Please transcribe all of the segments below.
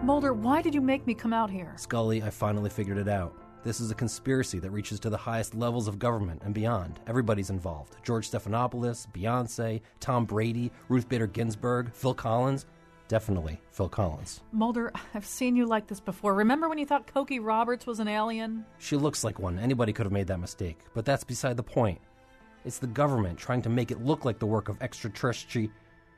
Mulder, why did you make me come out here? Scully, I finally figured it out. This is a conspiracy that reaches to the highest levels of government and beyond. Everybody's involved. George Stephanopoulos, Beyonce, Tom Brady, Ruth Bader Ginsburg, Phil Collins. Definitely Phil Collins. Mulder, I've seen you like this before. Remember when you thought Cokie Roberts was an alien? She looks like one. Anybody could have made that mistake. But that's beside the point. It's the government trying to make it look like the work of extraterrestrial...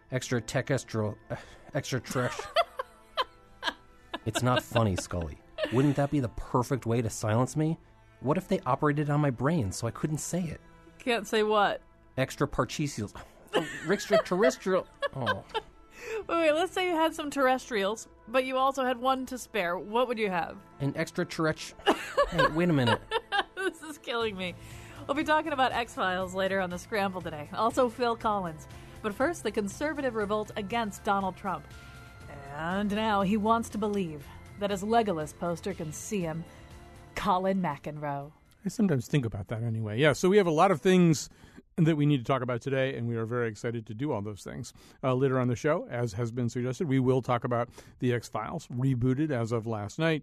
It's not funny, Scully. Wouldn't that be the perfect way to silence me? What if they operated on my brain so I couldn't say it? Can't say what? Extraterrestrials. Extraterrestrial. Oh. Wait, let's say you had some terrestrials, but you also had one to spare. What would you have? An extraterrestrial... Hey, wait a minute. This is killing me. We'll be talking about X-Files later on The Scramble today. Also Phil Collins. But first, the conservative revolt against Donald Trump. And now he wants to believe that his Legolas poster can see him. Colin McEnroe. I sometimes think about that anyway. Yeah, so we have a lot of things that we need to talk about today, and we are very excited to do all those things. Later on the show, as has been suggested, we will talk about the X-Files, rebooted as of last night.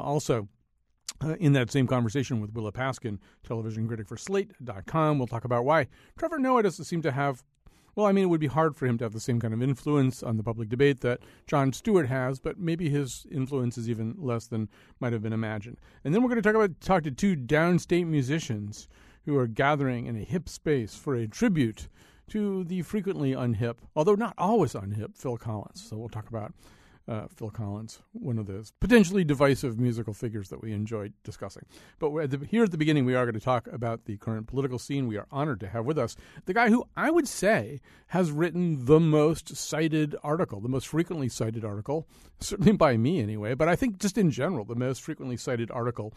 In that same conversation with Willa Paskin, television critic for Slate.com, we'll talk about why Trevor Noah doesn't seem to have... Well, I mean, it would be hard for him to have the same kind of influence on the public debate that Jon Stewart has, but maybe his influence is even less than might have been imagined. And then we're going to talk to two downstate musicians who are gathering in a hip space for a tribute to the frequently unhip, although not always unhip, Phil Collins. So we'll talk about Phil Collins, one of those potentially divisive musical figures that we enjoyed discussing. But here at the beginning, we are going to talk about the current political scene. We are honored to have with us the guy who I would say has written the most cited article, the most frequently cited article, certainly by me anyway, but I think just in general, the most frequently cited article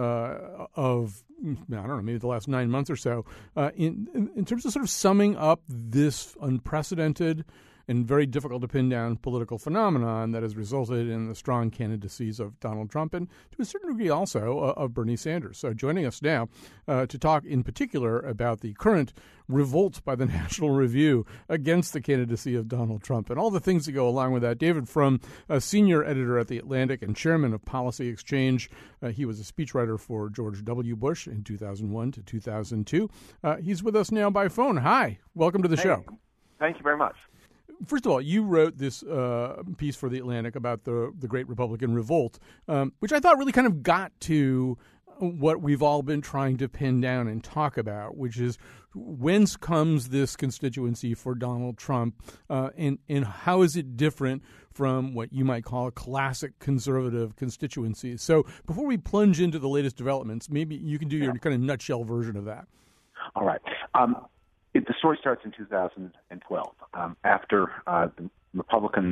of, I don't know, maybe the last 9 months or so, in terms of sort of summing up this unprecedented and very difficult to pin down political phenomenon that has resulted in the strong candidacies of Donald Trump and to a certain degree also of Bernie Sanders. So joining us now to talk in particular about the current revolt by the National Review against the candidacy of Donald Trump and all the things that go along with that. David Frum, a senior editor at The Atlantic and chairman of Policy Exchange. He was a speechwriter for George W. Bush in 2001 to 2002. He's with us now by phone. Hi. Welcome to the show. Thank you very much. First of all, you wrote this piece for The Atlantic about the Great Republican Revolt, which I thought really kind of got to what we've all been trying to pin down and talk about, which is whence comes this constituency for Donald Trump, and how is it different from what you might call a classic conservative constituency. So before we plunge into the latest developments, maybe you can do your kind of nutshell version of that. All right. The story starts in 2012 after the Republicans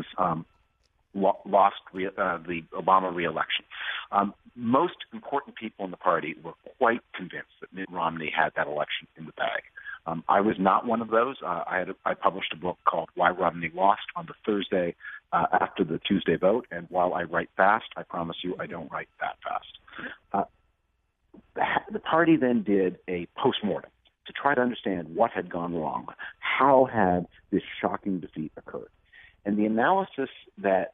lost the Obama reelection. Most important people in the party were quite convinced that Mitt Romney had that election in the bag. I was not one of those. I published a book called Why Romney Lost on the Thursday after the Tuesday vote, and while I write fast, I promise you I don't write that fast. The party then did a postmortem to try to understand what had gone wrong. How had this shocking defeat occurred? And the analysis that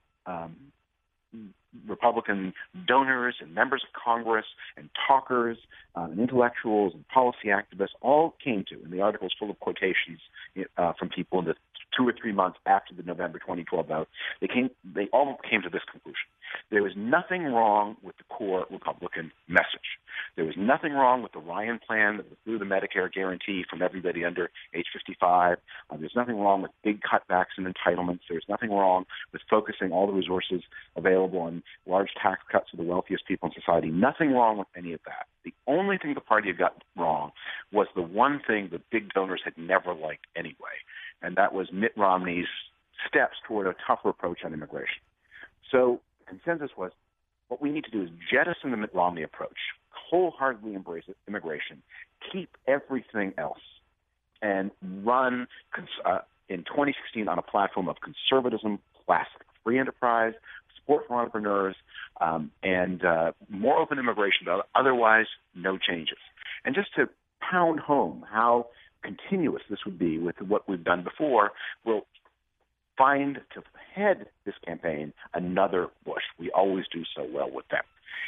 Republican donors and members of Congress and talkers and intellectuals and policy activists all came to, and the article is full of quotations from people in the 2 or 3 months after the November 2012 vote, they all came to this conclusion. There was nothing wrong with the core Republican message. There was nothing wrong with the Ryan plan that withdrew the Medicare guarantee from everybody under age 55. There's nothing wrong with big cutbacks and entitlements. There's nothing wrong with focusing all the resources available on large tax cuts for the wealthiest people in society. Nothing wrong with any of that. The only thing the party had got wrong was the one thing the big donors had never liked anyway, and that was Mitt Romney's steps toward a tougher approach on immigration. So the consensus was what we need to do is jettison the Mitt Romney approach, wholeheartedly embrace immigration, keep everything else, and run in 2016 on a platform of conservatism, classic free enterprise, support for entrepreneurs, and more open immigration, but otherwise no changes. And just to pound home how continuous this would be with what we've done before, we'll find to head this campaign another Bush. We always do so well with them.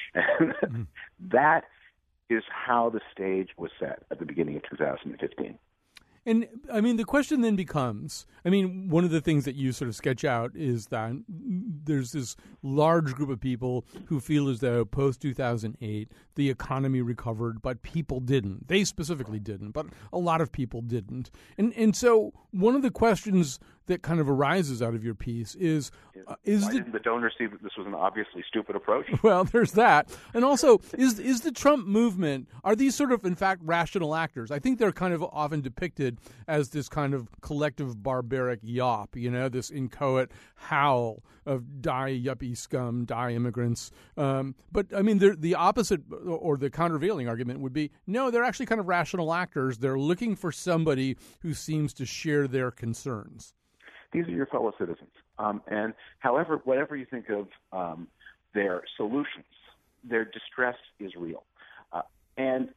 And that is how the stage was set at the beginning of 2015. And, I mean, the question then becomes, I mean, one of the things that you sort of sketch out is that there's this large group of people who feel as though post-2008 the economy recovered, but people didn't. They specifically didn't, but a lot of people didn't. And so one of the questions that kind of arises out of your piece is why didn't the donors see that this was an obviously stupid approach? Well, there's that. And also, is the Trump movement, are these sort of, in fact, rational actors? I think they're kind of often depicted as this kind of collective barbaric yawp, this inchoate howl of die yuppie scum, die immigrants. But, I mean, the opposite or the countervailing argument would be, no, they're actually kind of rational actors. They're looking for somebody who seems to share their concerns. These are your fellow citizens. And however, whatever you think of their solutions, their distress is real. And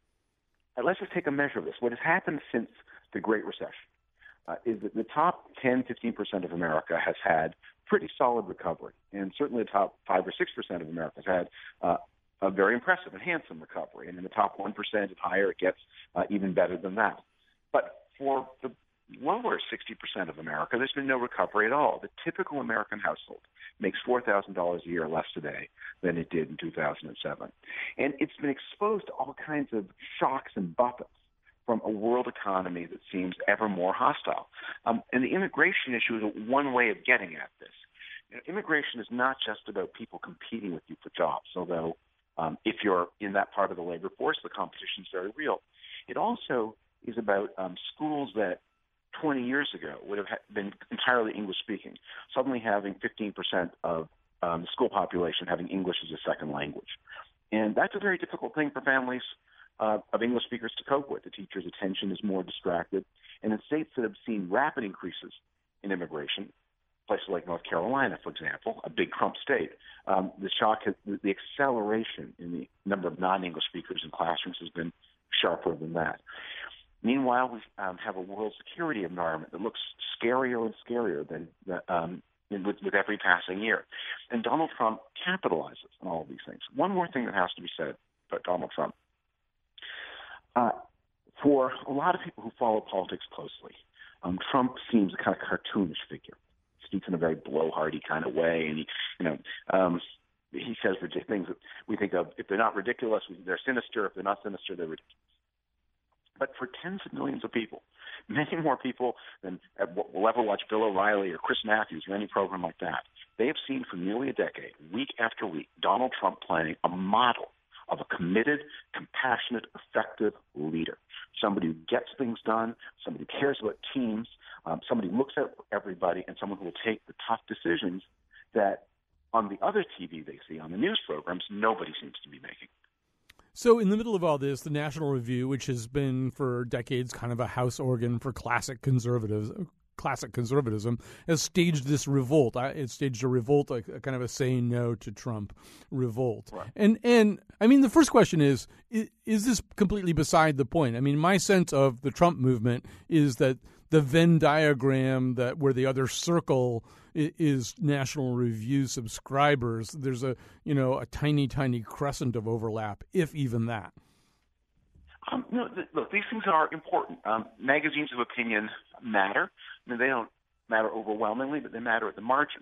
let's just take a measure of this. What has happened since the Great Recession is that the top 10, 15% of America has had pretty solid recovery. And certainly the top 5 or 6% of America has had a very impressive and handsome recovery. And in the top 1% and higher, it gets even better than that. But for the lower 60% of America, there's been no recovery at all. The typical American household makes $4,000 a year less today than it did in 2007. And it's been exposed to all kinds of shocks and buffets from a world economy that seems ever more hostile. And the immigration issue is one way of getting at this. Immigration is not just about people competing with you for jobs, although if you're in that part of the labor force, the competition is very real. It also is about schools that 20 years ago would have been entirely English-speaking, suddenly having 15% of the school population having English as a second language. And that's a very difficult thing for families of English speakers to cope with. The teacher's attention is more distracted. And in states that have seen rapid increases in immigration, places like North Carolina, for example, a big Trump state, the acceleration in the number of non-English speakers in classrooms has been sharper than that. Meanwhile, we have a world security environment that looks scarier and scarier with every passing year. And Donald Trump capitalizes on all of these things. One more thing that has to be said about Donald Trump. For a lot of people who follow politics closely, Trump seems a kind of cartoonish figure. He speaks in a very blowhardy kind of way, and he says things that we think of, if they're not ridiculous, they're sinister. If they're not sinister, they're ridiculous. But for tens of millions of people, many more people than will ever watch Bill O'Reilly or Chris Matthews or any program like that, they have seen for nearly a decade, week after week, Donald Trump playing a model of a committed, compassionate, effective leader. Somebody who gets things done, somebody who cares about teams, somebody who looks at everybody, and someone who will take the tough decisions that on the other TV they see, on the news programs, nobody seems to be making. So in the middle of all this, the National Review, which has been for decades kind of a house organ for classic conservatism, has staged this revolt. It staged a revolt, a kind of a saying no to Trump revolt. Right. And I mean, the first question is this completely beside the point? I mean, my sense of the Trump movement is that the Venn diagram where the other circle is National Review subscribers, there's a tiny, tiny crescent of overlap, if even that. Look, these things are important. Magazines of opinion matter. I mean, they don't matter overwhelmingly, but they matter at the margin.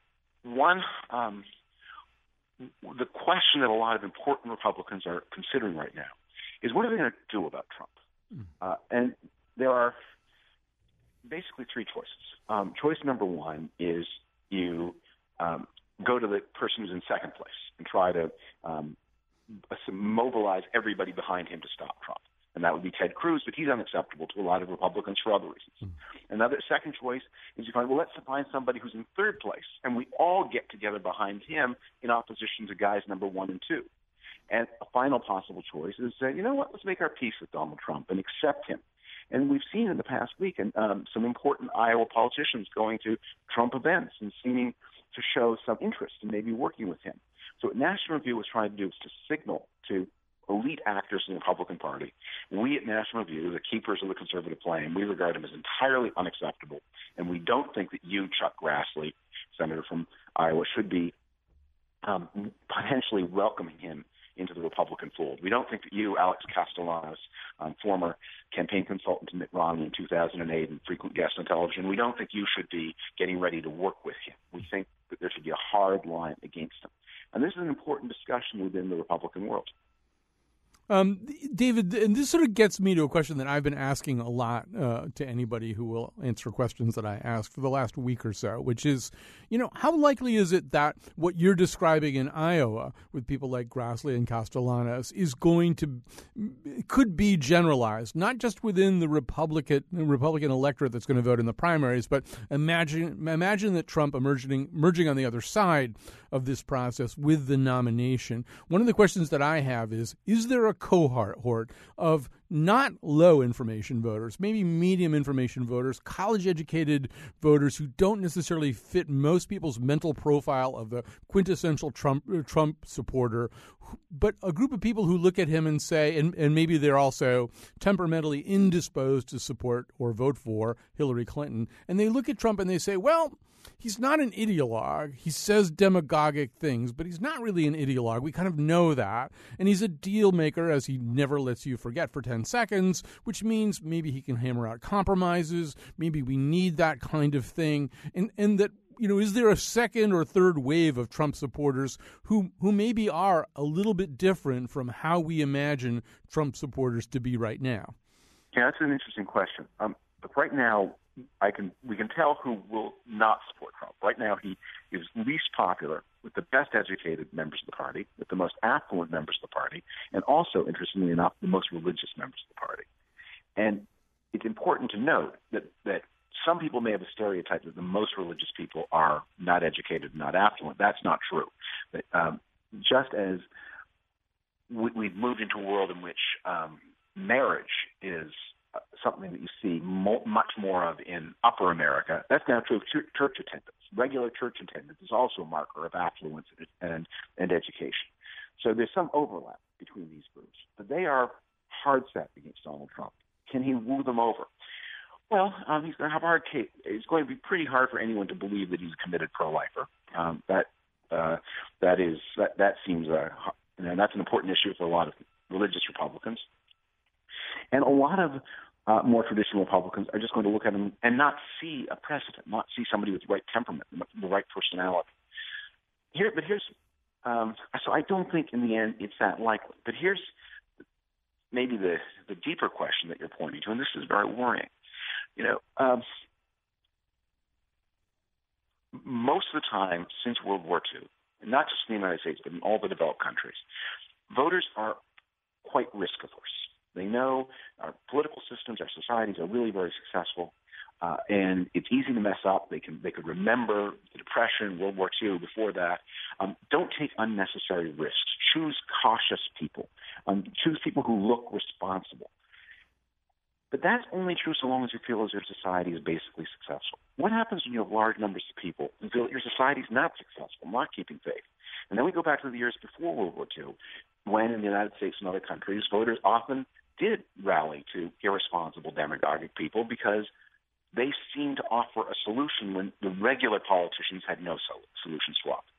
The question that a lot of important Republicans are considering right now is, what are they going to do about Trump? And there are basically three choices. Choice number one is you go to the person who's in second place and try to mobilize everybody behind him to stop Trump. And that would be Ted Cruz, but he's unacceptable to a lot of Republicans for other reasons. Another second choice is you find, let's find somebody who's in third place, and we all get together behind him in opposition to guys number 1 and 2. And a final possible choice is, let's make our peace with Donald Trump and accept him. And we've seen in the past week some important Iowa politicians going to Trump events and seeming to show some interest in maybe working with him. So what National Review was trying to do is to signal to elite actors in the Republican Party, we at National Review, the keepers of the conservative flame, we regard him as entirely unacceptable, and we don't think that you, Chuck Grassley, senator from Iowa, should be potentially welcoming him into the Republican fold. We don't think that you, Alex Castellanos, former campaign consultant to Mitt Romney in 2008 and frequent guest on television, we don't think you should be getting ready to work with him. We think that there should be a hard line against him. And this is an important discussion within the Republican world. David, and this sort of gets me to a question that I've been asking a lot to anybody who will answer questions that I ask for the last week or so, which is, how likely is it that what you're describing in Iowa with people like Grassley and Castellanos could be generalized, not just within the Republican electorate that's going to vote in the primaries, but imagine that Trump emerging on the other side of this process with the nomination. One of the questions that I have is there a cohort of not low information voters, maybe medium information voters, college-educated voters who don't necessarily fit most people's mental profile of the quintessential Trump supporter, but a group of people who look at him and say, and maybe they're also temperamentally indisposed to support or vote for Hillary Clinton, and they look at Trump and they say, well, he's not an ideologue. He says demagogic things, but he's not really an ideologue. We kind of know that. And he's a deal maker, as he never lets you forget for 10 seconds, which means maybe he can hammer out compromises. Maybe we need that kind of thing. And that, is there a second or third wave of Trump supporters who maybe are a little bit different from how we imagine Trump supporters to be right now? Yeah, that's an interesting question. But right now, we can tell who will not support Trump. Right now, he is least popular with the best educated members of the party, with the most affluent members of the party, and also, interestingly enough, the most religious members of the party. And it's important to note that some people may have a stereotype that the most religious people are not educated, not affluent. That's not true. But, just as we've moved into a world in which marriage is something that you see much more of in upper America, that's now true of church attendance. Regular church attendance is also a marker of affluence and education. So there's some overlap between these groups, but they are hard set against Donald Trump. Can he woo them over? Well, he's going to have a hard case. It's going to be pretty hard for anyone to believe that he's a committed pro-lifer. That seems that's an important issue for a lot of religious Republicans. And a lot of more traditional Republicans are just going to look at him and not see a precedent, not see somebody with the right temperament, the right personality. So I don't think in the end it's that likely. But here's maybe the deeper question that you're pointing to, and this is very worrying. Most of the time since World War II, and not just in the United States, but in all the developed countries, voters are quite risk-averse. They know our political systems, our societies are really very successful, and it's easy to mess up. They could remember the Depression, World War II, before that. Don't take unnecessary risks. Choose cautious people. Choose people who look responsible. But that's only true so long as you feel as your society is basically successful. What happens when you have large numbers of people who feel that your society is not successful, not keeping faith? And then we go back to the years before World War II, when in the United States and other countries, voters often did rally to irresponsible demagogic people because they seemed to offer a solution when the regular politicians had no solutions to offer.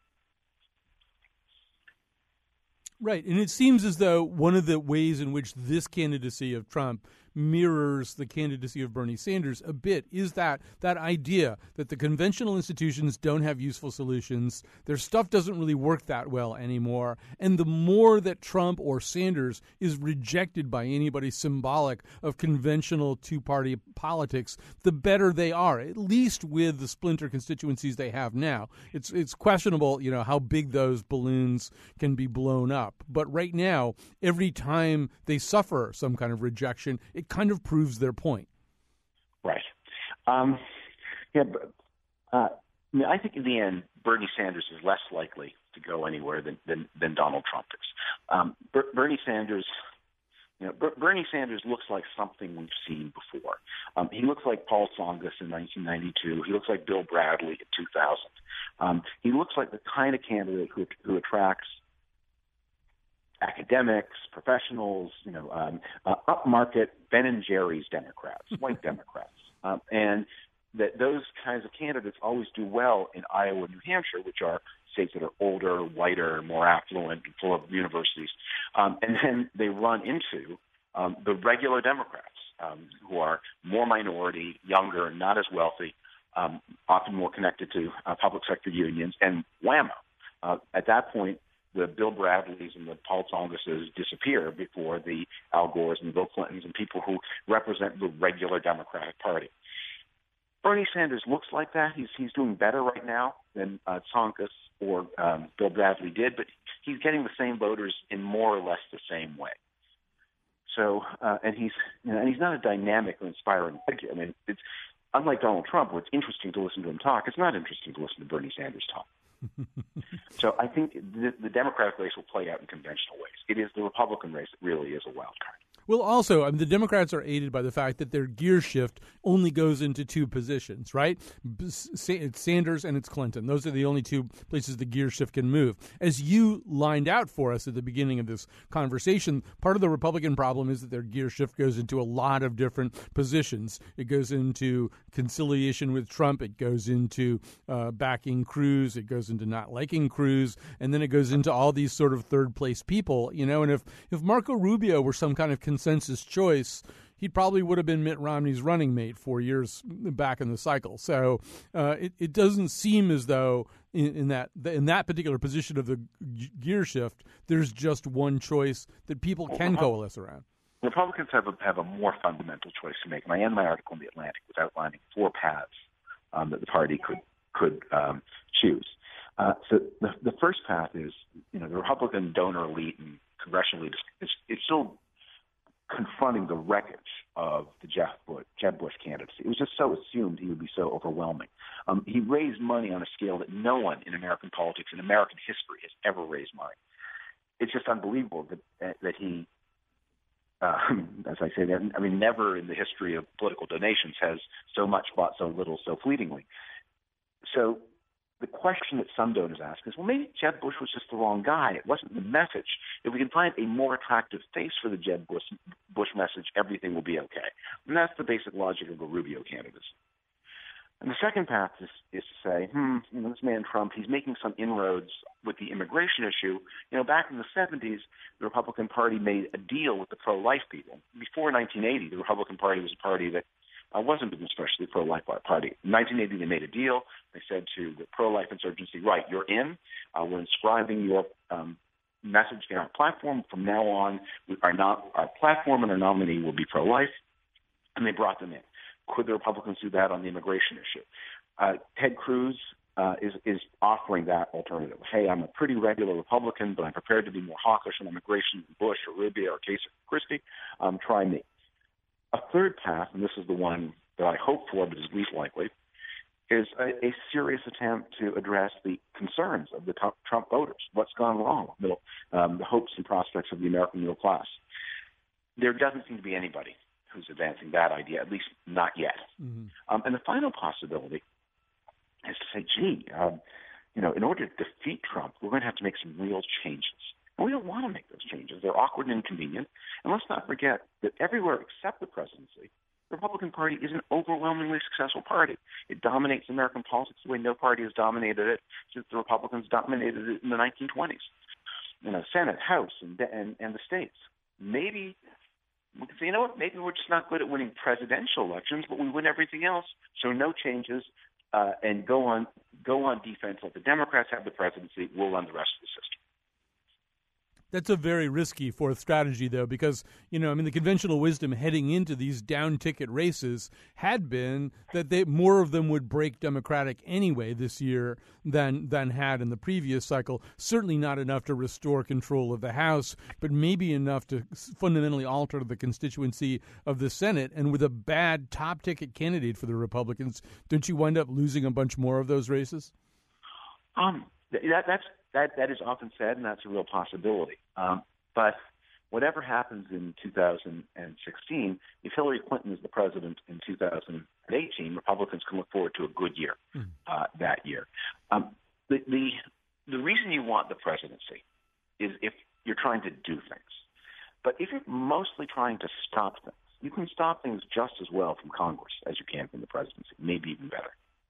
Right. And it seems as though one of the ways in which this candidacy of Trump mirrors the candidacy of Bernie Sanders a bit is that idea that the conventional institutions don't have useful solutions. Their stuff doesn't really work that well anymore. And the more that Trump or Sanders is rejected by anybody symbolic of conventional two-party politics, the better they are, at least with the splinter constituencies they have now. It's questionable, how big those balloons can be blown up. But right now, every time they suffer some kind of rejection, it kind of proves their point. Right. I think in the end, Bernie Sanders is less likely to go anywhere than Donald Trump is. Bernie Sanders looks like something we've seen before. He looks like Paul Tsongas in 1992. He looks like Bill Bradley in 2000. He looks like the kind of candidate who attracts academics, professionals, upmarket Ben and Jerry's Democrats, white Democrats. And that those kinds of candidates always do well in Iowa and New Hampshire, which are states that are older, whiter, more affluent, and full of universities. And then they run into the regular Democrats who are more minority, younger, not as wealthy, often more connected to public sector unions, and whammo. At that point, the Bill Bradleys and the Paul Tsongases disappear before the Al Gores and Bill Clintons and people who represent the regular Democratic Party. Bernie Sanders looks like that. He's doing better right now than Tsongas or Bill Bradley did, but he's getting the same voters in more or less the same way. So, and he's not a dynamic or inspiring figure. I mean, it's unlike Donald Trump, where it's interesting to listen to him talk. It's not interesting to listen to Bernie Sanders talk. So I think the Democratic race will play out in conventional ways. It is the Republican race that really is a wild card. Well, also, the Democrats are aided by the fact that their gear shift only goes into two positions, right? It's Sanders and it's Clinton. Those are the only two places the gear shift can move. As you lined out for us at the beginning of this conversation, part of the Republican problem is that their gear shift goes into a lot of different positions. It goes into conciliation with Trump. It goes into backing Cruz. It goes into not liking Cruz. And then it goes into all these sort of third-place people, you know. And if Marco Rubio were some kind of consensus choice, he probably would have been Mitt Romney's running mate 4 years back in the cycle. So it doesn't seem as though in that particular position of the gear shift, there's just one choice that people can coalesce around. Republicans have a more fundamental choice to make. And I end my article in The Atlantic with outlining 4 paths that the party could choose. So the first path is, the Republican donor elite and congressional elite is still confronting the wreckage of the Jeb Bush candidacy. It was just so assumed he would be so overwhelming. He raised money on a scale that no one in American politics, in American history, has ever raised money. It's just unbelievable that he, as I say, never in the history of political donations has so much bought so little so fleetingly. So the question that some donors ask is, well, maybe Jeb Bush was just the wrong guy. It wasn't the message. If we can find a more attractive face for the Jeb Bush message, everything will be okay. And that's the basic logic of a Rubio candidacy. And the second path is to say, this man Trump, he's making some inroads with the immigration issue. Back in the 70s, the Republican Party made a deal with the pro-life people. Before 1980, the Republican Party was a party that wasn't an especially pro-life party. In 1980, they made a deal. They said to the pro-life insurgency, right, you're in. We're inscribing your message in our platform. From now on, our platform and our nominee will be pro-life. And they brought them in. Could the Republicans do that on the immigration issue? Ted Cruz is offering that alternative. Hey, I'm a pretty regular Republican, but I'm prepared to be more hawkish on immigration than Bush or Rubio or Kasich or Christie. Try me. A third path, and this is the one that I hope for but is least likely, is a serious attempt to address the concerns of the Trump voters. What's gone wrong with the hopes and prospects of the American middle class? There doesn't seem to be anybody who's advancing that idea, at least not yet. Mm-hmm. And the final possibility is to say, in order to defeat Trump, we're going to have to make some real changes. And we don't want to make those changes. They're awkward and inconvenient. And let's not forget that everywhere except the presidency, the Republican Party is an overwhelmingly successful party. It dominates American politics the way no party has dominated it since the Republicans dominated it in the 1920s. Senate, House, and the states. Maybe we can say, maybe we're just not good at winning presidential elections, but we win everything else. So no changes, and go on defense. Let the Democrats have the presidency. We'll run the rest of the system. That's a very risky fourth strategy, though, because, the conventional wisdom heading into these down-ticket races had been that more of them would break Democratic anyway this year than had in the previous cycle. Certainly not enough to restore control of the House, but maybe enough to fundamentally alter the constituency of the Senate. And with a bad top-ticket candidate for the Republicans, don't you wind up losing a bunch more of those races? That is often said, and that's a real possibility. But whatever happens in 2016, if Hillary Clinton is the president in 2018, Republicans can look forward to a good year that year. The reason you want the presidency is if you're trying to do things. But if you're mostly trying to stop things, you can stop things just as well from Congress as you can from the presidency, maybe even better.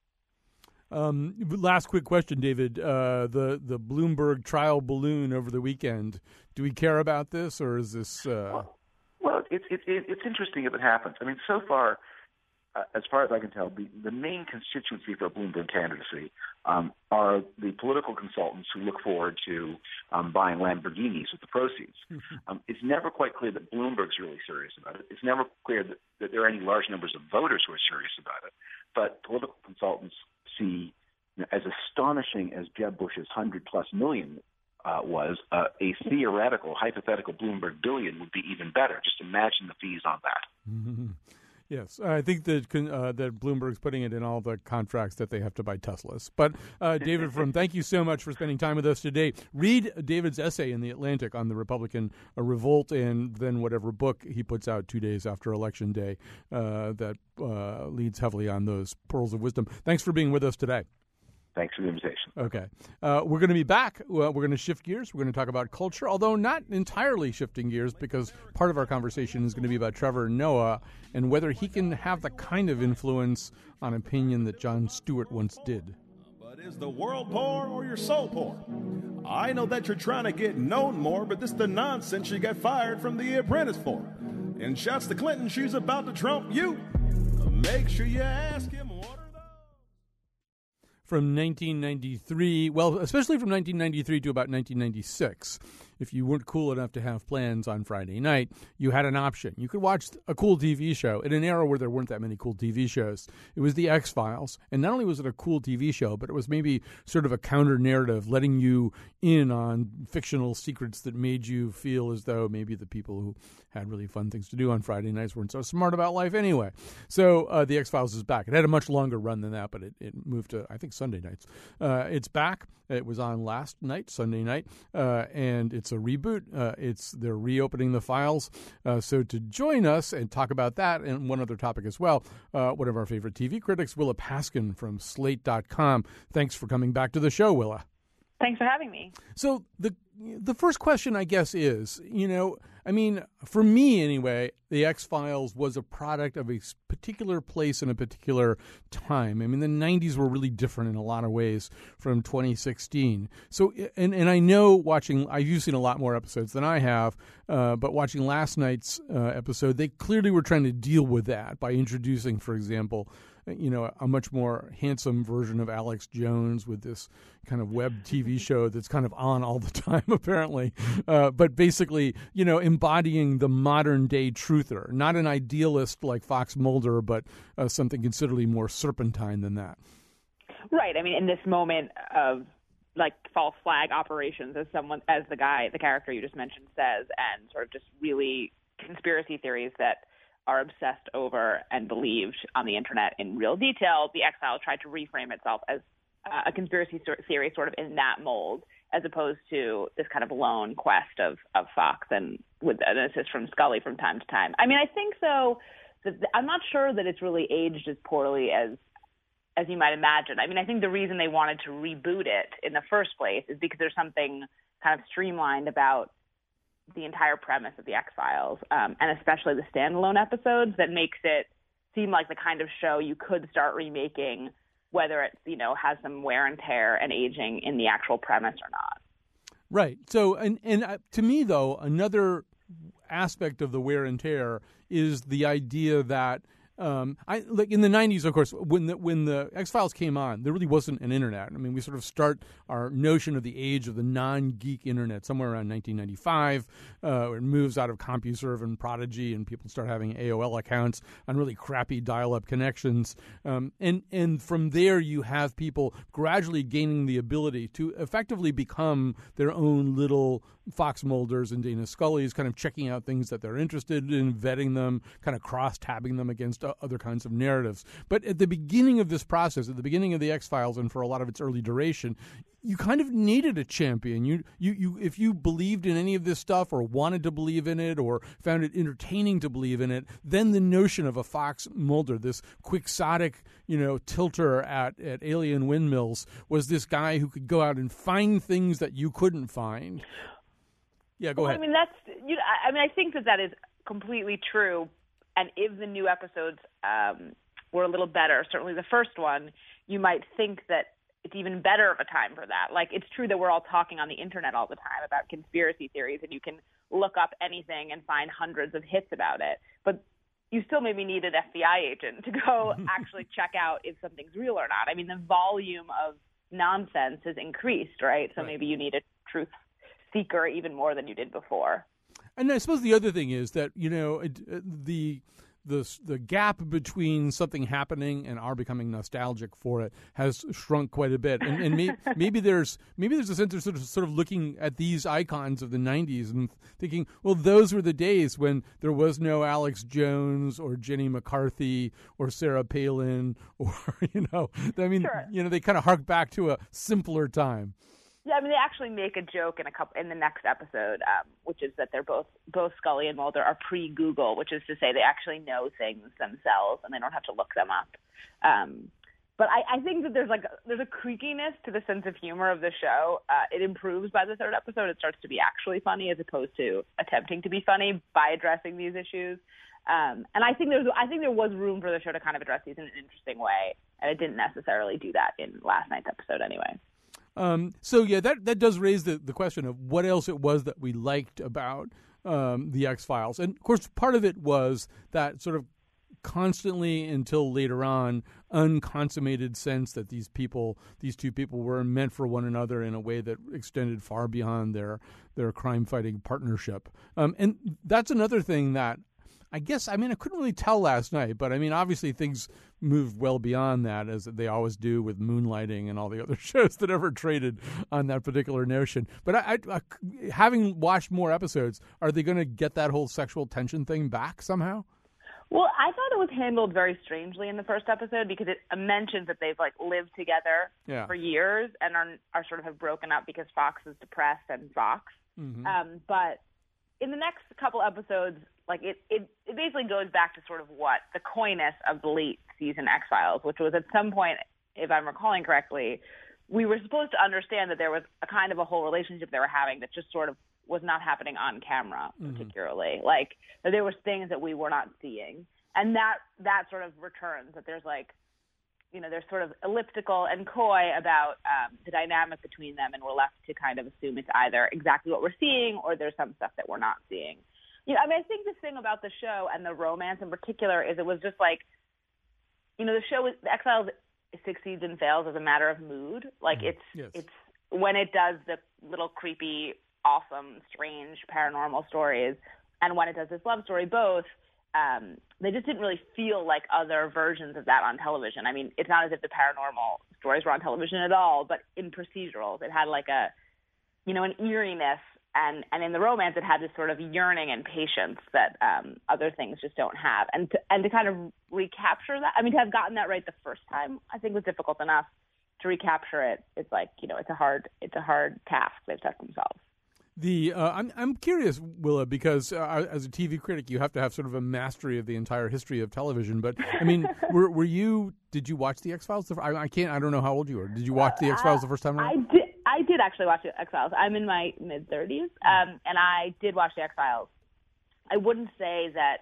Last quick question, David. The Bloomberg trial balloon over the weekend. Do we care about this, or is this? Well, it's interesting if it happens. I mean, so far, as far as I can tell, the main constituency for a Bloomberg candidacy are the political consultants who look forward to buying Lamborghinis with the proceeds. It's never quite clear that Bloomberg's really serious about it. It's never clear that there are any large numbers of voters who are serious about it. But political consultants see, as astonishing as Jeb Bush's $100+ million was, a theoretical, hypothetical Bloomberg billion would be even better. Just imagine the fees on that. Mm-hmm. Yes, I think that Bloomberg's putting it in all the contracts that they have to buy Teslas. But David Frum, thank you so much for spending time with us today. Read David's essay in The Atlantic on the Republican revolt, and then whatever book he puts out 2 days after Election Day that leads heavily on those pearls of wisdom. Thanks for being with us today. Thanks for the invitation. Okay. We're going to be back. We're going to shift gears. We're going to talk about culture, although not entirely shifting gears, because part of our conversation is going to be about Trevor Noah and whether he can have the kind of influence on opinion that Jon Stewart once did. But is the world poor or your soul poor? I know that you're trying to get known more, but this is the nonsense you got fired from The Apprentice for. And shouts to Clinton, she's about to trump you. Make sure you ask him what are those. From 1993, well, especially from 1993 to about 1996, if you weren't cool enough to have plans on Friday night, you had an option. You could watch a cool TV show in an era where there weren't that many cool TV shows. It was The X-Files, and not only was it a cool TV show, but it was maybe sort of a counter-narrative, letting you in on fictional secrets that made you feel as though maybe the people who had really fun things to do on Friday nights weren't so smart about life anyway. So The X-Files is back. It had a much longer run than that, but it moved to, I think, Sunday nights. It's back. It was on last night, Sunday night, and it's a reboot. They're reopening the files. So to join us and talk about that and one other topic as well, one of our favorite TV critics, Willa Paskin from Slate.com. Thanks for coming back to the show, Willa. Thanks for having me. So the first question, I guess, is, for me anyway, The X-Files was a product of a particular place in a particular time. I mean, the 90s were really different in a lot of ways from 2016. So, and I know you've seen a lot more episodes than I have, but watching last night's episode, they clearly were trying to deal with that by introducing, for example, a much more handsome version of Alex Jones with this kind of web TV show that's kind of on all the time, apparently. But basically, embodying the modern day truther, not an idealist like Fox Mulder, but something considerably more serpentine than that. Right. I mean, in this moment of like false flag operations, as the character you just mentioned says, and sort of just really conspiracy theories that are obsessed over and believed on the internet in real detail, The X-Files tried to reframe itself as a conspiracy theory sort of in that mold, as opposed to this kind of lone quest of Fox and with an assist from Scully from time to time. I mean, I think so. I'm not sure that it's really aged as poorly as you might imagine. I mean, I think the reason they wanted to reboot it in the first place is because there's something kind of streamlined about the entire premise of The X-Files, and especially the standalone episodes, that makes it seem like the kind of show you could start remaking, whether it has some wear and tear and aging in the actual premise or not. Right. So, and to me, though, another aspect of the wear and tear is the idea that like in the 90s, of course, when the X-Files came on, there really wasn't an internet. I mean, we sort of start our notion of the age of the non-geek internet somewhere around 1995. It moves out of CompuServe and Prodigy, and people start having AOL accounts on really crappy dial-up connections. And from there, you have people gradually gaining the ability to effectively become their own little Fox Mulders and Dana Scullys, kind of checking out things that they're interested in, vetting them, kind of cross-tabbing them against other kinds of narratives. But at the beginning of this process, at the beginning of the X-Files and for a lot of its early duration, you kind of needed a champion. You if you believed in any of this stuff or wanted to believe in it or found it entertaining to believe in it, then the notion of a Fox Mulder, this quixotic, tilter at alien windmills, was this guy who could go out and find things that you couldn't find. Yeah, go ahead. I mean, I think that is completely true And if the new episodes were a little better, certainly the first one, you might think that it's even better of a time for that. Like, it's true that we're all talking on the internet all the time about conspiracy theories, and you can look up anything and find hundreds of hits about it. But you still maybe need an FBI agent to go actually check out if something's real or not. I mean, the volume of nonsense has increased, right? So maybe you need a truth seeker even more than you did before. And I suppose the other thing is that, the gap between something happening and our becoming nostalgic for it has shrunk quite a bit, and maybe there's a sense of sort of looking at these icons of the '90s and thinking, well, those were the days when there was no Alex Jones or Jenny McCarthy or Sarah Palin, or Sure. They kind of hark back to a simpler time. Yeah, I mean, they actually make a joke in the next episode, which is that they're both Scully and Mulder are pre-Google, which is to say they actually know things themselves and they don't have to look them up. But I think that there's a creakiness to the sense of humor of the show. It improves by the third episode. It starts to be actually funny as opposed to attempting to be funny by addressing these issues. And I think there was room for the show to kind of address these in an interesting way, and it didn't necessarily do that in last night's episode anyway. That does raise the question of what else it was that we liked about the X-Files. And, of course, part of it was that sort of constantly, until later on, unconsummated sense that these two people were meant for one another in a way that extended far beyond their crime-fighting partnership. And that's another thing that I couldn't really tell last night, but obviously things moved well beyond that, as they always do with Moonlighting and all the other shows that ever traded on that particular notion. But I having watched more episodes, are they going to get that whole sexual tension thing back somehow? Well, I thought it was handled very strangely in the first episode because it mentions that they've lived together for years and are sort of have broken up because Fox is depressed and Fox. Mm-hmm. But in the next couple episodes, it basically goes back to sort of what the coyness of the late season X-Files, which was at some point, if I'm recalling correctly, we were supposed to understand that there was a kind of a whole relationship they were having that just sort of was not happening on camera, particularly. That there was things that we were not seeing. And that sort of returns, that there's they're sort of elliptical and coy about the dynamic between them, and we're left to kind of assume it's either exactly what we're seeing or there's some stuff that we're not seeing. I think the thing about the show and the romance in particular is it was just the show, the X-Files succeeds and fails as a matter of mood. It's when it does the little creepy, awesome, strange paranormal stories, and when it does this love story, both, they just didn't really feel like other versions of that on television. I mean, it's not as if the paranormal stories were on television at all, but in procedurals, it had an eeriness, and in the romance, it had this sort of yearning and patience that other things just don't have. And to kind of recapture that, to have gotten that right the first time, I think was difficult enough. To recapture it, it's it's a hard task they've set themselves. I'm curious, Willa, because as a TV critic, you have to have sort of a mastery of the entire history of television. But did you watch the X-Files? I don't know how old you were. Did you watch the X-Files the first time around? I did actually watch the X-Files. I'm in my mid-30s, and I did watch the X-Files. I wouldn't say that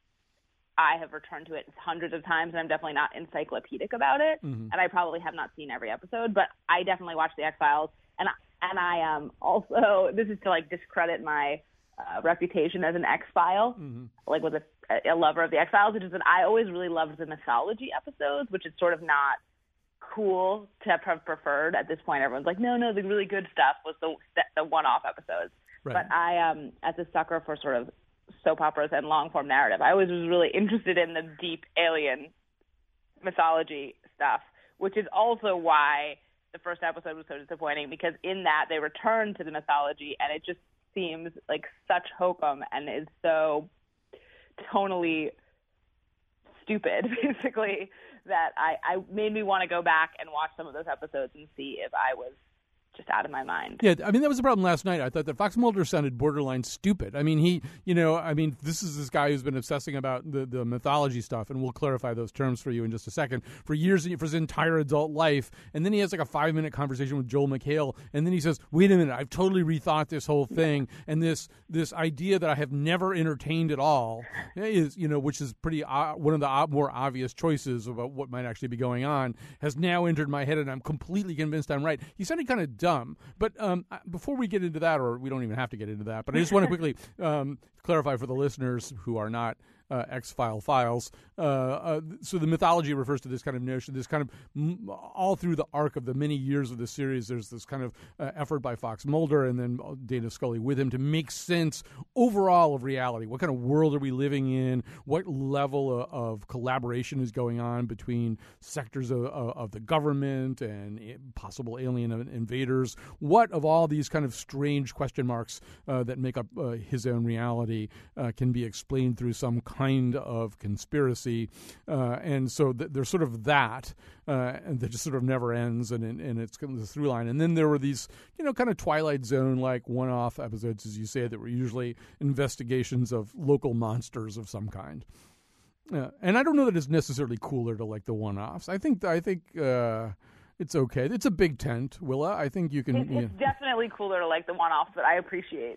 I have returned to it hundreds of times, and I'm definitely not encyclopedic about it, and I probably have not seen every episode, but I definitely watched the X-Files, and I also, this is to discredit my reputation as an X-File, with a lover of the X-Files, which is that I always really loved the mythology episodes, which is sort of not cool to have preferred at this point. Everyone's like, no, the really good stuff was the one-off episodes. Right. But I, as a sucker for sort of soap operas and long-form narrative, I always was really interested in the deep alien mythology stuff, which is also why the first episode was so disappointing, because in that they return to the mythology and it just seems like such hokum and is so tonally stupid, basically, that I made me want to go back and watch some of those episodes and see if I was just out of my mind. Yeah, I mean, that was the problem last night. I thought that Fox Mulder sounded borderline stupid. I mean, this is this guy who's been obsessing about the mythology stuff, and we'll clarify those terms for you in just a second, for years, for his entire adult life. And then he has like a 5-minute conversation with Joel McHale, and then he says, wait a minute, I've totally rethought this whole thing, and this idea that I have never entertained at all is, which is pretty one of the more obvious choices about what might actually be going on, has now entered my head, and I'm completely convinced I'm right. He sounded kind of dumb. But before we get into that, or we don't even have to get into that, but I just want to quickly clarify for the listeners who are not X-File files. So the mythology refers to this kind of notion, this kind of all through the arc of the many years of the series, there's this kind of effort by Fox Mulder and then Dana Scully with him to make sense overall of reality. What kind of world are we living in? What level of collaboration is going on between sectors of the government and possible alien invaders? What of all these kind of strange question marks that make up his own reality can be explained through some kind of conspiracy, and so there's sort of that, and that just sort of never ends, and it's kind of the through line. And then there were these, kind of Twilight Zone like one-off episodes, as you say, that were usually investigations of local monsters of some kind. And I don't know that it's necessarily cooler to like the one-offs. I think it's okay. It's a big tent, Willa. I think you can. It's definitely cooler to like the one-offs, but I appreciate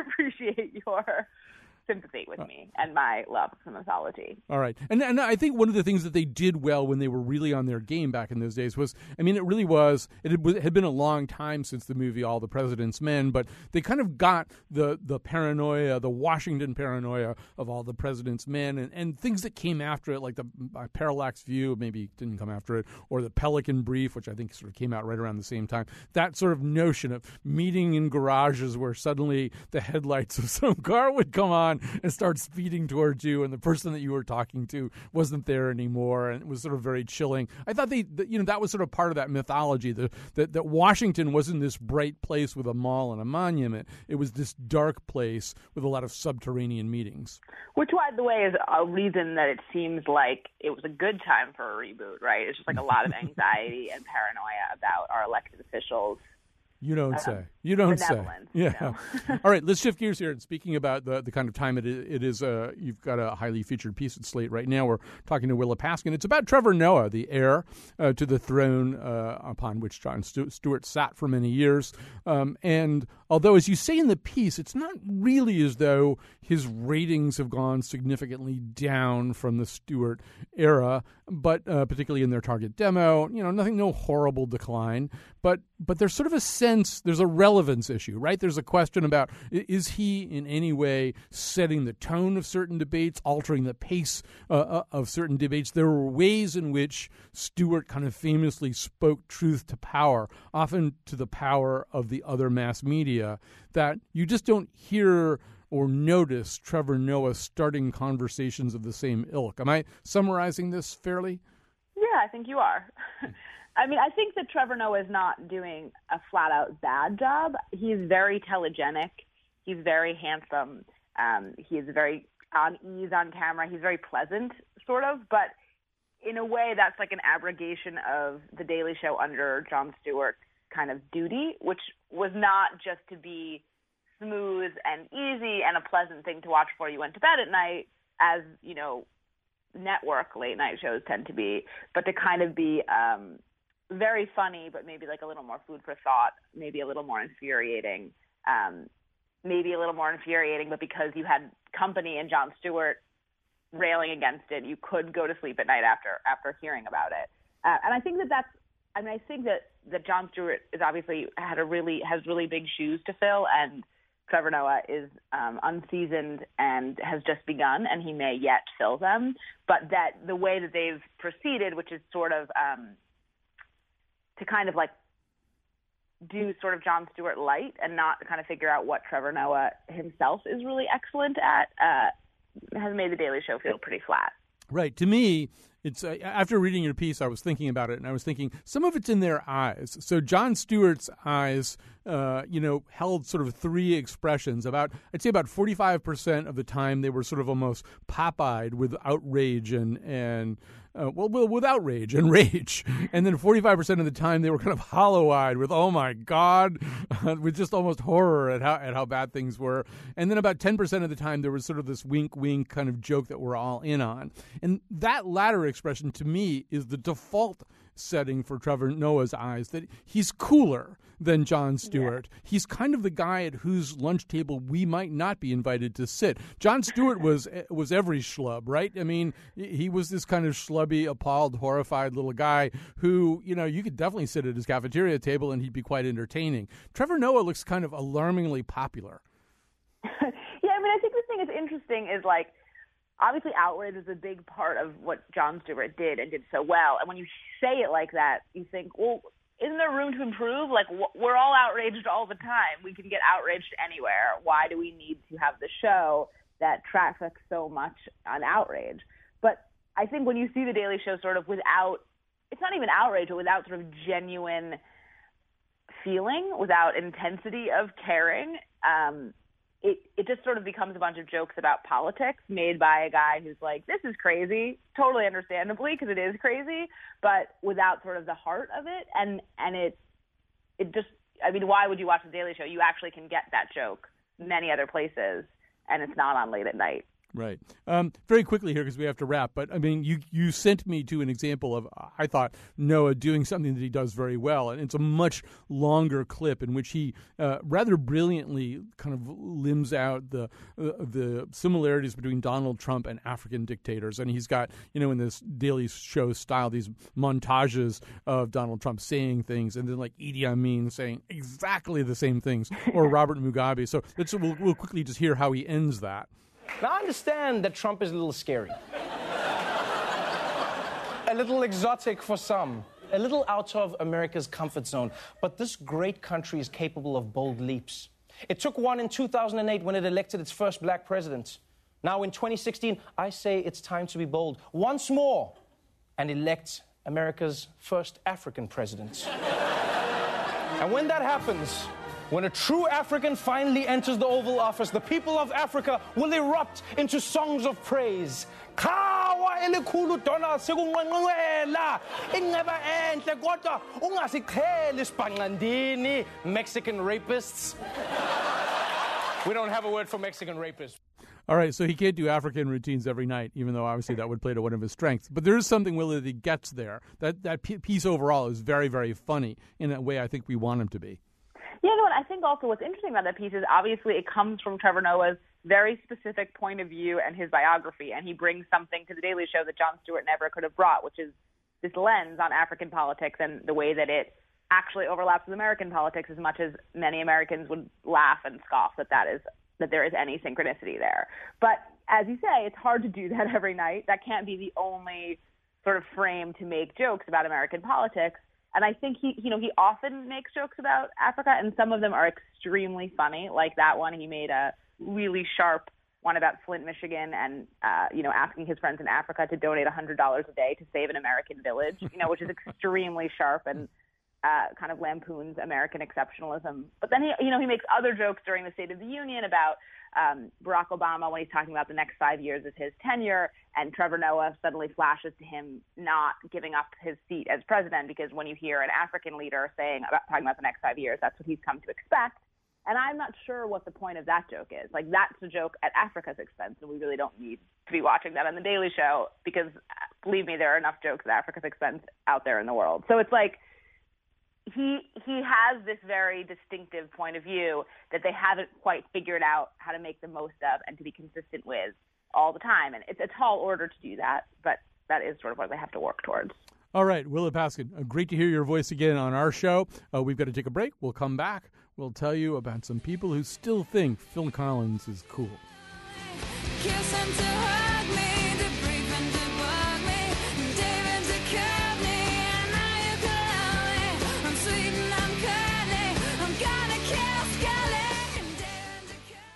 your sympathy with me and my love for mythology. All right. And I think one of the things that they did well when they were really on their game back in those days was, it really was, it had been a long time since the movie All the President's Men, but they kind of got the paranoia, the Washington paranoia of All the President's Men and things that came after it, like the Parallax View, maybe didn't come after it, or the Pelican Brief, which I think sort of came out right around the same time. That sort of notion of meeting in garages where suddenly the headlights of some car would come on and start speeding towards you, and the person that you were talking to wasn't there anymore, and it was sort of very chilling. I thought that was sort of part of that mythology, that Washington wasn't this bright place with a mall and a monument. It was this dark place with a lot of subterranean meetings. Which, by the way, is a reason that it seems like it was a good time for a reboot, right? It's just like a lot of anxiety and paranoia about our elected officials. You don't say. You don't say. Yeah. All right, let's shift gears here. And speaking about the kind of time it is, you've got a highly featured piece at Slate right now. We're talking to Willa Paskin. It's about Trevor Noah, the heir to the throne upon which Jon Stewart sat for many years. And although, as you say in the piece, it's not really as though his ratings have gone significantly down from the Stewart era, but particularly in their target demo, no horrible decline. But there's sort of a sense, there's a relevance issue, right? There's a question about, is he in any way setting the tone of certain debates, altering the pace of certain debates? There were ways in which Stewart kind of famously spoke truth to power, often to the power of the other mass media, that you just don't hear or notice Trevor Noah starting conversations of the same ilk. Am I summarizing this fairly? Yeah, I think you are. I mean, I think that Trevor Noah is not doing a flat-out bad job. He's very telegenic. He's very handsome. He is very on ease on camera. He's very pleasant, sort of. But in a way, that's like an abrogation of The Daily Show under Jon Stewart's kind of duty, which was not just to be smooth and easy and a pleasant thing to watch before you went to bed at night, as, network late-night shows tend to be, but to kind of be very funny, but maybe like a little more food for thought, maybe a little more infuriating, but because you had company and Jon Stewart railing against it, you could go to sleep at night after hearing about it. And I think I think that Jon Stewart is obviously has really big shoes to fill, and Trevor Noah is unseasoned and has just begun, and he may yet fill them. But that the way that they've proceeded, which is sort of to kind of like do sort of Jon Stewart light and not kind of figure out what Trevor Noah himself is really excellent at, has made The Daily Show feel pretty flat. Right. To me, it's after reading your piece, I was thinking about it, and I was thinking some of it's in their eyes. So Jon Stewart's eyes held sort of three expressions. I'd say about 45% of the time they were sort of almost pop-eyed with outrage and with outrage and rage. And then 45% of the time they were kind of hollow-eyed with, oh my God, with just almost horror at how bad things were. And then about 10% of the time there was sort of this wink-wink kind of joke that we're all in on. And that latter expression to me is the default setting for Trevor Noah's eyes, that he's cooler than Jon Stewart. Yeah. He's kind of the guy at whose lunch table we might not be invited to sit. Jon Stewart was every schlub, right? I mean, he was this kind of schlubby, appalled, horrified little guy who, you could definitely sit at his cafeteria table and he'd be quite entertaining. Trevor Noah looks kind of alarmingly popular. Yeah, I mean, I think the thing that's interesting is, like, obviously outrage is a big part of what Jon Stewart did and did so well. And when you say it like that, you think, well, isn't there room to improve? Like, we're all outraged all the time. We can get outraged anywhere. Why do we need to have the show that traffics so much on outrage? But I think when you see The Daily Show sort of without, it's not even outrage, but without sort of genuine feeling, without intensity of caring, it just sort of becomes a bunch of jokes about politics made by a guy who's like, this is crazy, totally understandably, because it is crazy, but without sort of the heart of it. And it just, I mean, why would you watch The Daily Show? You actually can get that joke many other places, and it's not on late at night. Right. Very quickly here, because we have to wrap, but I mean, you sent me to an example of, I thought, Noah doing something that he does very well, and it's a much longer clip in which he rather brilliantly kind of limbs out the similarities between Donald Trump and African dictators, and he's got, in this Daily Show style, these montages of Donald Trump saying things, and then like Idi Amin saying exactly the same things, or Robert Mugabe. So we'll quickly just hear how he ends that. Now, I understand that Trump is a little scary, a little exotic for some, a little out of America's comfort zone, but this great country is capable of bold leaps. It took one in 2008 when it elected its first black president. Now, in 2016, I say it's time to be bold once more and elect America's first African president. And when that happens, when a true African finally enters the Oval Office, the people of Africa will erupt into songs of praise. Mexican rapists. We don't have a word for Mexican rapists. All right, so he can't do African routines every night, even though obviously that would play to one of his strengths. But there is something, Willie, that he gets there. That piece overall is very, very funny in a way I think we want him to be. Yeah, no, and I think also what's interesting about that piece is obviously it comes from Trevor Noah's very specific point of view and his biography, and he brings something to The Daily Show that Jon Stewart never could have brought, which is this lens on African politics and the way that it actually overlaps with American politics as much as many Americans would laugh and scoff that there is any synchronicity there. But as you say, it's hard to do that every night. That can't be the only sort of frame to make jokes about American politics. And I think he often makes jokes about Africa, and some of them are extremely funny. Like that one, he made a really sharp one about Flint, Michigan, and asking his friends in Africa to donate $100 a day to save an American village, which is extremely sharp and kind of lampoons American exceptionalism. But then he makes other jokes during the State of the Union about Barack Obama when he's talking about the next 5 years of his tenure, and Trevor Noah suddenly flashes to him not giving up his seat as president, because when you hear an African leader talking about the next 5 years, that's what he's come to expect. And I'm not sure what the point of that joke is. Like, that's a joke at Africa's expense, and we really don't need to be watching that on The Daily Show, because, believe me, there are enough jokes at Africa's expense out there in the world. So it's like he has this very distinctive point of view that they haven't quite figured out how to make the most of and to be consistent with all the time. And it's a tall order to do that, but that is sort of what they have to work towards. All right, Willa Paskin, great to hear your voice again on our show. We've got to take a break. We'll come back. We'll tell you about some people who still think Phil Collins is cool. Kiss him to hug me, to brief and to bug me, David to curb me, and now you can love me. I'm sweet and I'm curly, I'm gonna kill Scully, and David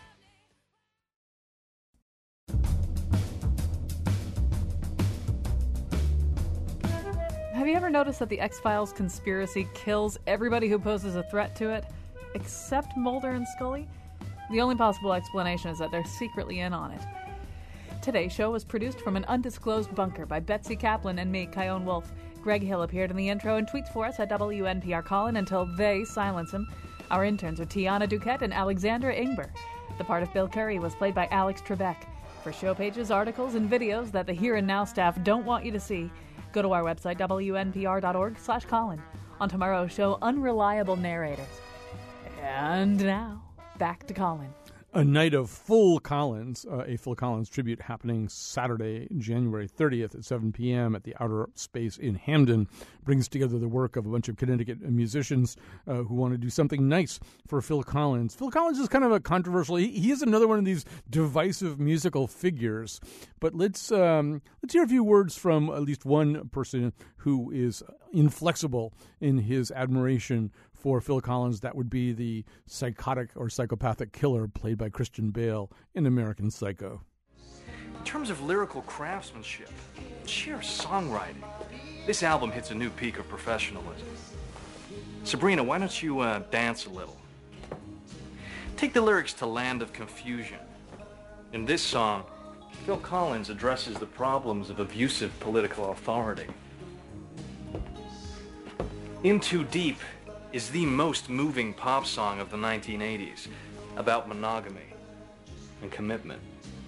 to curb me. Have you ever noticed that the X-Files conspiracy kills everybody who poses a threat to it? except Mulder and Scully? The only possible explanation is that they're secretly in on it. Today's show was produced from an undisclosed bunker by Betsy Kaplan and me, Kyone Wolf. Greg Hill appeared in the intro and tweets for us at WNPR Colin until they silence him. Our interns are Tiana Duquette and Alexandra Ingber. The part of Bill Curry was played by Alex Trebek. For show pages, articles, and videos that the Here and Now staff don't want you to see, go to our website, wnpr.org/Colin. On tomorrow's show, unreliable narrators. And now, back to Colin. A night of Full Collins, a Phil Collins tribute happening Saturday, January 30th at 7 p.m. at the Outer Space in Hamden, brings together the work of a bunch of Connecticut musicians who want to do something nice for Phil Collins. Phil Collins is kind of a controversial. He is another one of these divisive musical figures. But let's hear a few words from at least one person who is inflexible in his admiration for Phil Collins. That would be the psychotic or psychopathic killer played by Christian Bale in American Psycho. In terms of lyrical craftsmanship, sheer songwriting, this album hits a new peak of professionalism. Sabrina, why don't you dance a little? Take the lyrics to Land of Confusion. In this song, Phil Collins addresses the problems of abusive political authority. In Too Deep is the most moving pop song of the 1980s about monogamy and commitment.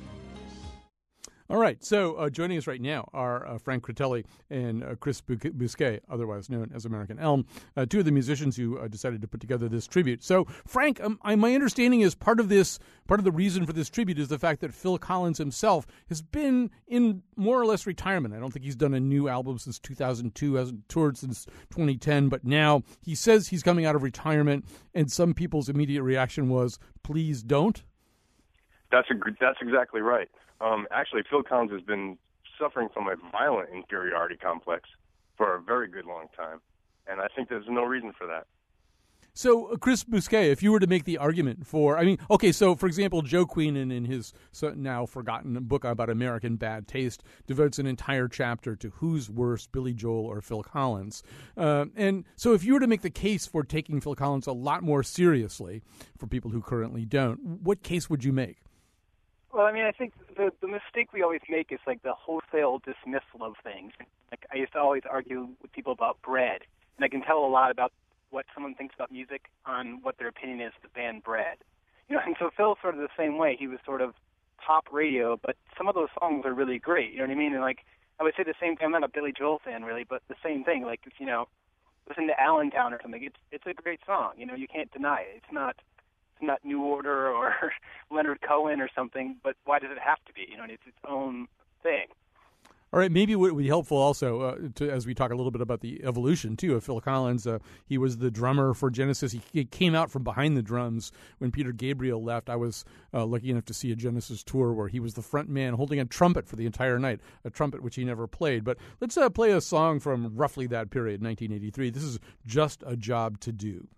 All right, so joining us right now are Frank Critelli and Chris Bousquet, otherwise known as American Elm, two of the musicians who decided to put together this tribute. So, Frank, my understanding is part of the reason for this tribute is the fact that Phil Collins himself has been in more or less retirement. I don't think he's done a new album since 2002, hasn't toured since 2010, but now he says he's coming out of retirement, and some people's immediate reaction was, please don't. That's exactly right. Actually, Phil Collins has been suffering from a violent inferiority complex for a very good long time, and I think there's no reason for that. So, Chris Bousquet, if you were to make the argument for, so for example, Joe Queenan in his now forgotten book about American bad taste devotes an entire chapter to who's worse, Billy Joel or Phil Collins. And so if you were to make the case for taking Phil Collins a lot more seriously for people who currently don't, what case would you make? Well, I think the mistake we always make is like the wholesale dismissal of things. Like I used to always argue with people about Bread, and I can tell a lot about what someone thinks about music on what their opinion is of the band Bread. And so Phil's sort of the same way. He was sort of pop radio, but some of those songs are really great. You know what I mean? And like I would say the same thing. I'm not a Billy Joel fan really, but the same thing. Like listen to Allentown or something. It's a great song. You can't deny it. It's not New Order or Leonard Cohen or something, but why does it have to be? It's its own thing. All right, maybe it would be helpful also, as we talk a little bit about the evolution, too, of Phil Collins. He was the drummer for Genesis. He came out from behind the drums when Peter Gabriel left. I was lucky enough to see a Genesis tour where he was the front man holding a trumpet for the entire night, a trumpet which he never played. But let's play a song from roughly that period, 1983. This is Just a Job to Do.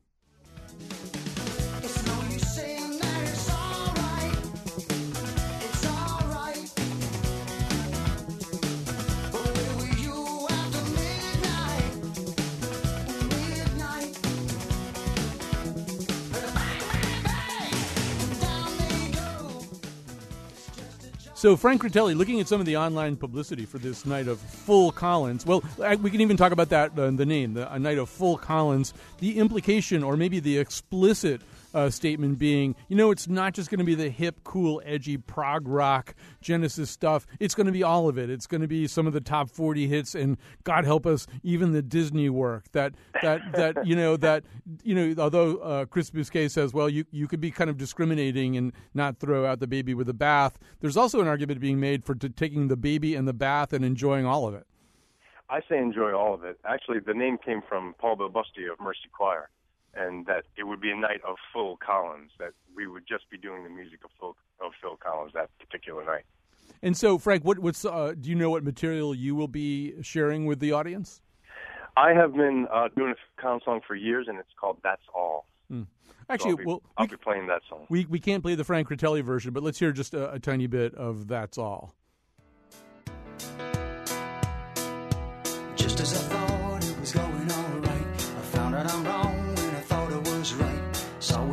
So, Frank Critelli, looking at some of the online publicity for this night of Full Collins, well, we can even talk about that, the name, a night of Full Collins, the implication or maybe the explicit statement being, it's not just going to be the hip, cool, edgy prog rock Genesis stuff. It's going to be all of it. It's going to be some of the top 40 hits, and God help us, even the Disney work. Although Chris Bousquet says, well, you could be kind of discriminating and not throw out the baby with the bath. There's also an argument being made for taking the baby and the bath and enjoying all of it. I say enjoy all of it. Actually, the name came from Paul Bilbusti of Mercy Choir, and that it would be a night of Full Collins, that we would just be doing the music of Phil Collins that particular night. And so, Frank, what's do you know what material you will be sharing with the audience? I have been doing a Phil Collins song for years, and it's called That's All. Actually, so I'll be playing that song. We can't play the Frank Critelli version, but let's hear just a tiny bit of That's All. Just as I thought it was going all right, I found out I'm wrong when I thought I was right. Saw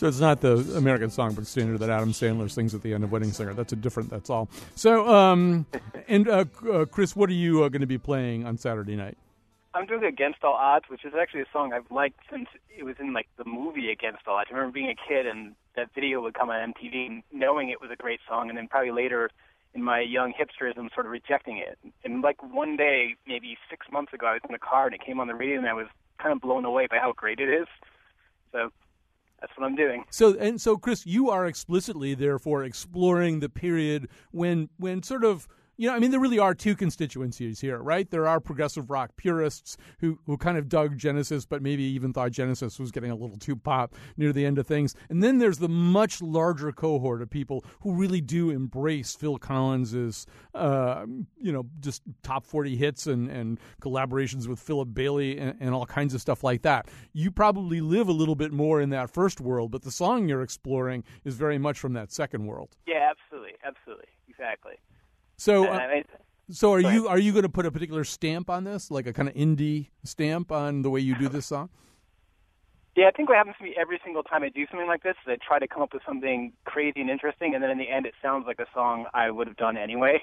So it's not the American Songbook standard that Adam Sandler sings at the end of Wedding Singer. That's that's all. So, Chris, what are you going to be playing on Saturday night? I'm doing Against All Odds, which is actually a song I've liked since it was in like the movie Against All Odds. I remember being a kid and that video would come on MTV, knowing it was a great song, and then probably later in my young hipsterism sort of rejecting it. And like one day, maybe 6 months ago, I was in a car and it came on the radio and I was kind of blown away by how great it is. So that's what I'm doing. So, Chris, you are explicitly, therefore, exploring the period when sort of, there really are two constituencies here, right? There are progressive rock purists who kind of dug Genesis, but maybe even thought Genesis was getting a little too pop near the end of things. And then there's the much larger cohort of people who really do embrace Phil Collins's, just top 40 hits and collaborations with Philip Bailey and all kinds of stuff like that. You probably live a little bit more in that first world, but the song you're exploring is very much from that second world. Yeah, absolutely, exactly. So are you going to put a particular stamp on this, like a kind of indie stamp on the way you do this song? Yeah, I think what happens to me every single time I do something like this is I try to come up with something crazy and interesting, and then in the end it sounds like a song I would have done anyway.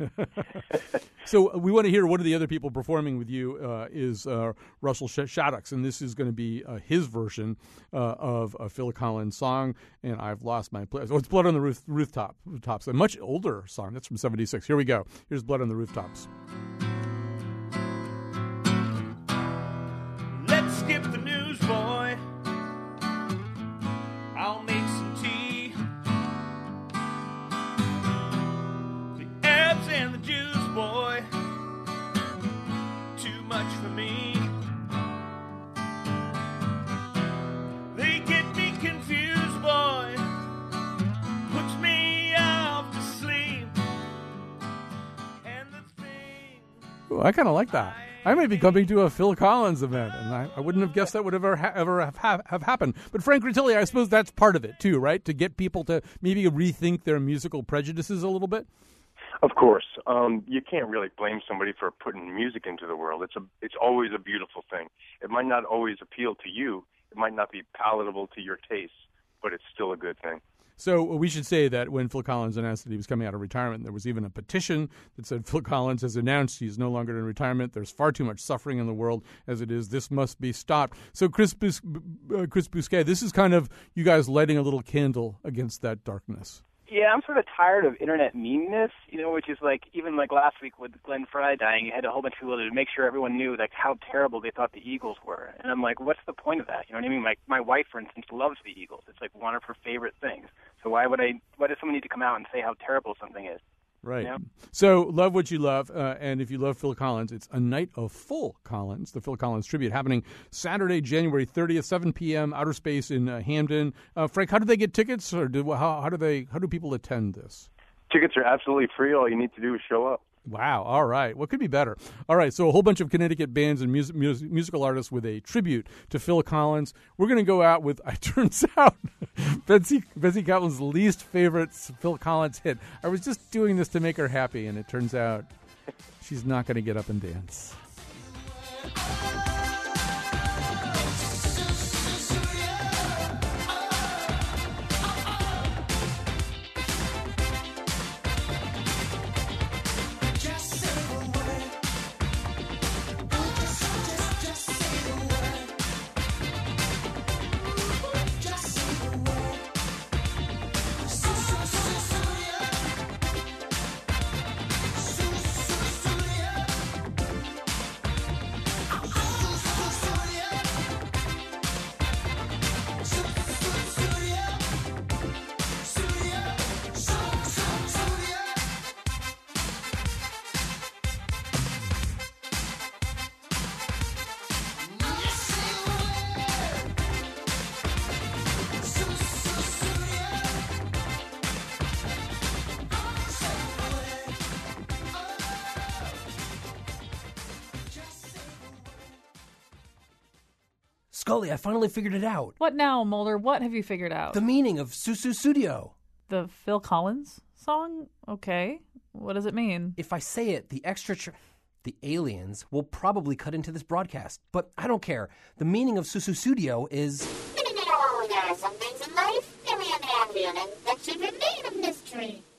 So we want to hear one of the other people performing with you is Russell Shaddux, and this is going to be his version of a Phil Collins song, and I've lost my place. Oh, it's Blood on the Rooftops, a much older song. That's from '76. Here we go. Here's Blood on the Rooftops. Let's skip the news, boy. I'll make some tea. The Arabs and the Jews, boy. Too much for me. They get me confused, boy. Puts me off to sleep. And the thing. Ooh, I kind of like that. I may be coming to a Phil Collins event, and I wouldn't have guessed that would ever have happened. But Frank Grilli, I suppose that's part of it too, right? To get people to maybe rethink their musical prejudices a little bit. Of course, you can't really blame somebody for putting music into the world. It's always a beautiful thing. It might not always appeal to you. It might not be palatable to your taste, but it's still a good thing. So we should say that when Phil Collins announced that he was coming out of retirement, there was even a petition that said Phil Collins has announced he's no longer in retirement. There's far too much suffering in the world as it is. This must be stopped. So Chris Bousquet, this is kind of you guys lighting a little candle against that darkness. Yeah, I'm sort of tired of internet meanness, which is like, even like last week with Glenn Frey dying, you had a whole bunch of people to make sure everyone knew like how terrible they thought the Eagles were. And I'm like, what's the point of that? You know what I mean? Like my wife, for instance, loves the Eagles. It's like one of her favorite things. So why does someone need to come out and say how terrible something is? Right. So love what you love, and if you love Phil Collins, it's a night of full Collins, the Phil Collins tribute, happening Saturday, January 30th, 7 p.m., Outer Space in Hamden. Frank, how do they get tickets, or how do people attend this? Tickets are absolutely free. All you need to do is show up. Wow. All right. What could be better? All right. So a whole bunch of Connecticut bands and musical artists with a tribute to Phil Collins. We're going to go out with, it turns out, Betsy Kaplan's least favorite Phil Collins hit. I was just doing this to make her happy, and it turns out she's not going to get up and dance. Scully, I finally figured it out. What now, Mulder? What have you figured out? The meaning of Sussudio. The Phil Collins song? Okay. What does it mean? If I say it, the aliens will probably cut into this broadcast. But I don't care. The meaning of Sussudio is... There are some things in life feeling that should remain a mystery.